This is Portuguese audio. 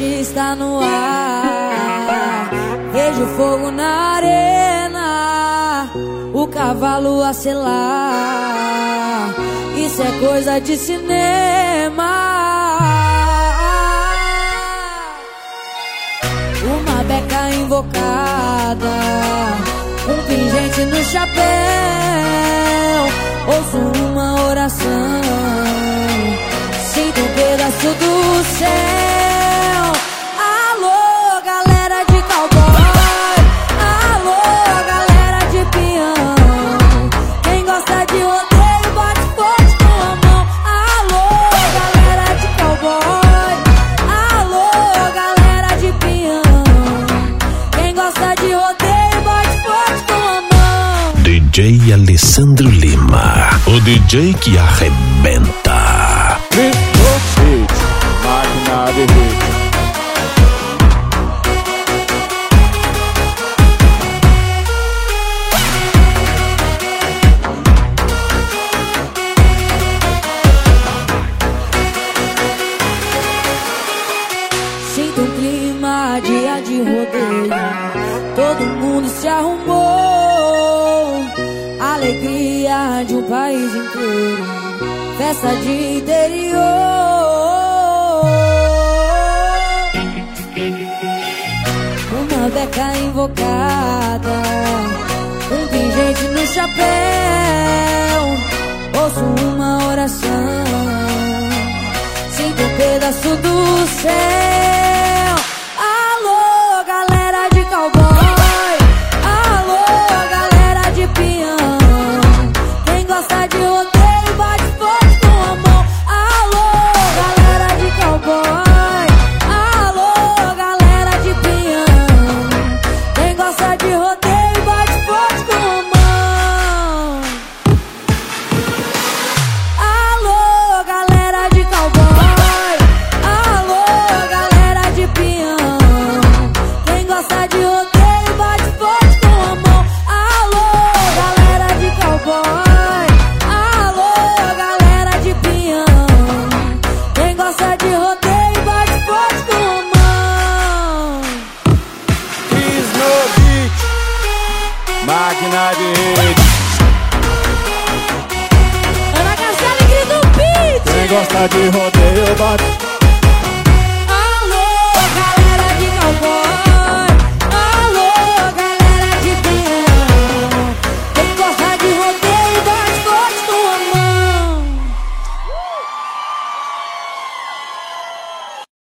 está no ar. Vejo fogo na arena, o cavalo a selar. Isso é coisa de cinema. Uma beca invocada, um pingente no chapéu. Ouço uma oração, sinto um pedaço do céu. Alô, galera de cowboy, alô, galera de peão. Quem gosta de rodeio bate forte com a mão. Alô, galera de cowboy, alô, galera de peão. Quem gosta de rodeio bate forte com a mão. DJ Alessandro Lima, o DJ que arrebenta. Máquina de hit. Sinto um clima, dia de rodeio. Todo mundo se arrumou. Alegria de um país inteiro, festa de interior. Uma beca invocada, um pingente no chapéu. Ouço uma oração, sinto um pedaço do céu. Alô, galera de cowboy, alô, galera de peão. Quem gosta de rodeio bate forte com a mão. Alô, galera de cowboy, alô, galera de peão. Quem gosta de rodeio bate forte com a mão. Alô, galera de cowboy, alô, galera de peão. Quem gosta de rodeio bate forte com a mão. Alô, galera de cowboy, alô, galera de peão. Quem gosta de rodeio bate forte com a mão. Cris no beat. Máquina de hit. Ana Castela e Grito Beat. Quem gosta de rodeio bate.